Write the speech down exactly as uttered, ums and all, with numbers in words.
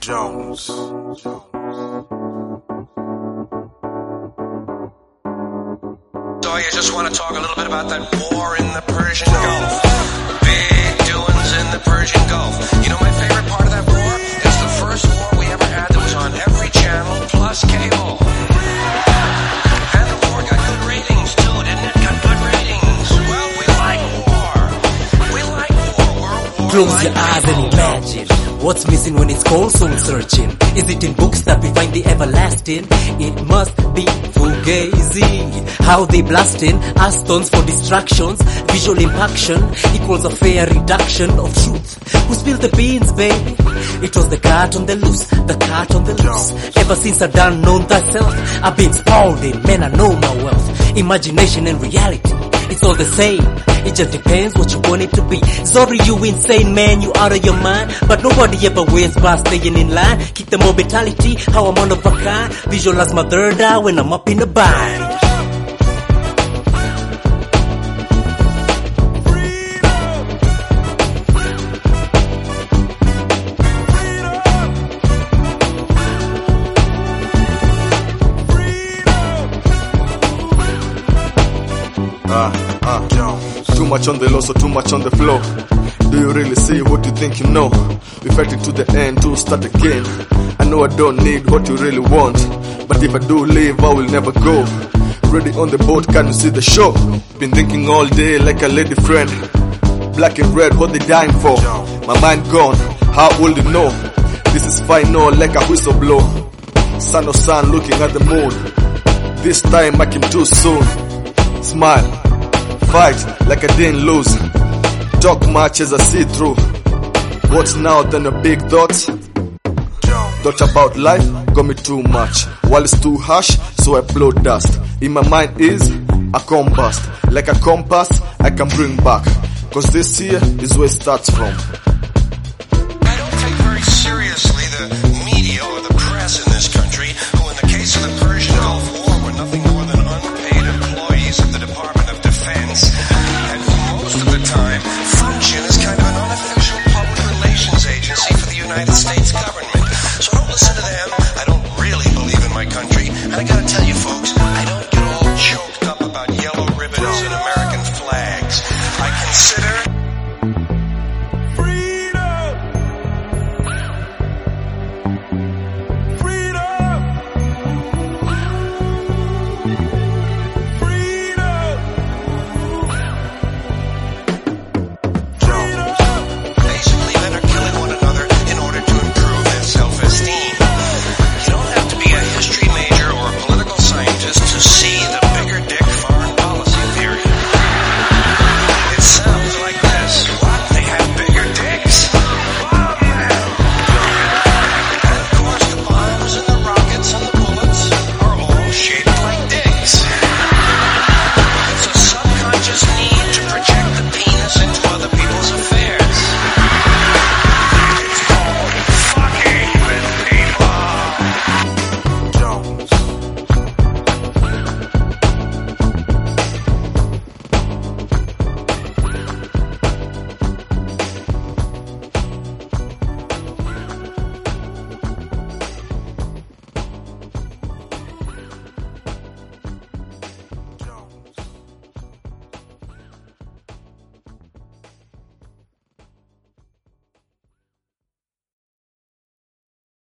Jones. So you just want to talk a little bit about that war in the Persian Gulf. Big doings in the Persian Gulf. You know my favorite part of that war? It's the first war we ever had that was on every channel plus cable. And the war got good ratings too, didn't it? Got good ratings. Well, we like war. We like war. We're war. Close your eyes and imagine what's missing when it's called soul searching. Is it in books that we find the everlasting? It must be fugazi. How they blasting our stones for distractions. Visual impaction equals a fair reduction of truth. Who spilled the beans, baby? It was the cat on the loose, the cat on the loose. Ever since I done known thyself, I've been spouting, man, I know my wealth. Imagination and reality, it's all the same. It just depends what you want it to be. Sorry you insane man, you out of your mind. But nobody ever wins by staying in line. Keep the mobility, how I'm one of a kind. Visualize my third eye when I'm up in the bind. Ah, ah, too much on the low, so too much on the flow. Do you really see what you think you know? We fight it to the end to start again. I know I don't need what you really want, but if I do leave, I will never go. Ready on the boat, can you see the show? Been thinking all day like a lady friend. Black and red, what they dying for? My mind gone, how will you know? This is final like a whistle blow. Sun or sun looking at the moon. This time I came too soon. Smile, fight like I didn't lose. Talk much as I see through. What's now than a big thought? Thought about life got me too much. While it's too harsh, so I blow dust. In my mind is a compass. Like a compass, I can bring back. Cause this here is where it starts from. I don't take very seriously the media or the press in this country, who in the case of the Persian Gulf War were nothing more than unpaid employees of the Department of Defense, and most of the time function as kind of an unofficial public relations agency for the United States government. So don't listen to them. I don't really believe in my country, and I gotta tell you folks, I don't get all choked up about yellow ribbons and American flags. I consider freedom.